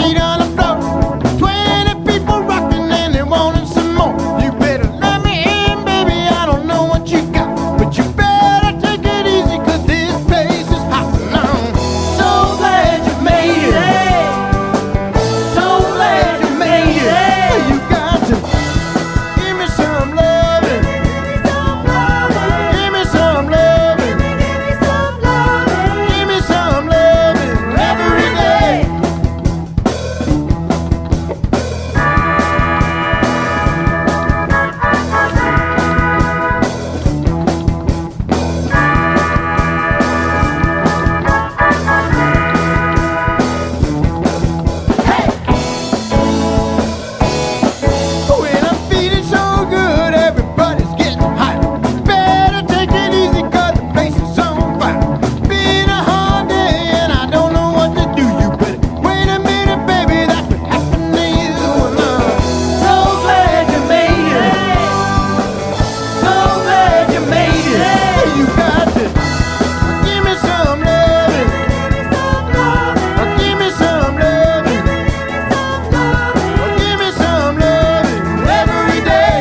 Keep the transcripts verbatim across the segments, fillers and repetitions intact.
feet on the floor. Twenty people rocking and they wanting some more. You better let me in, baby. I don't know what you got, but you better take it easy, 'cause this place is hot now. So glad you made it. So glad you made it. You got to give me some loving. Give me some loving. Give me some loving every day. When I'm feeling so good, everybody's getting hot. Better take it easy, 'cause the place is on fire. Been a hard day and I don't know what to do. You better wait a minute, baby, that could happen to you. And I'm so glad you made it. So glad you made it. You got to give me some loving. Give me some loving. Give me some loving every day.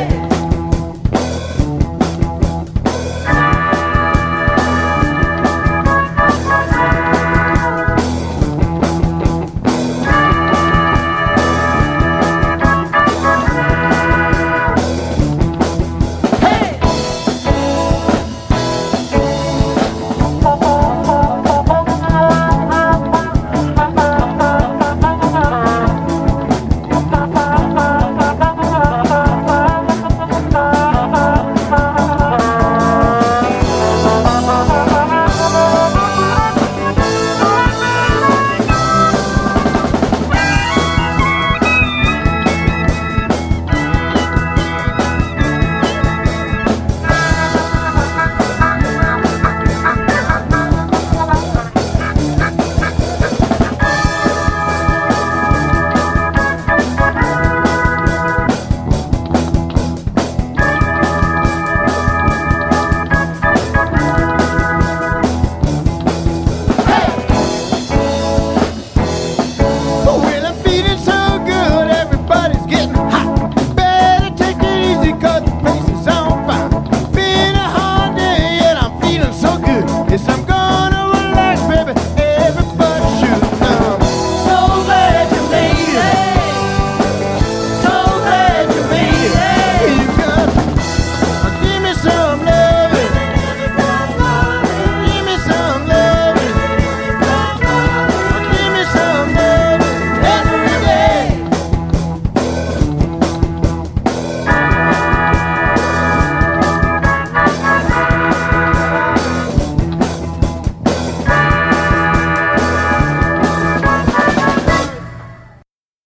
Well, I'm feeling so good, everybody's getting hot. Better take it easy, 'cause the place is on fire. Been a hard day and I'm feeling so good. Yes, I'm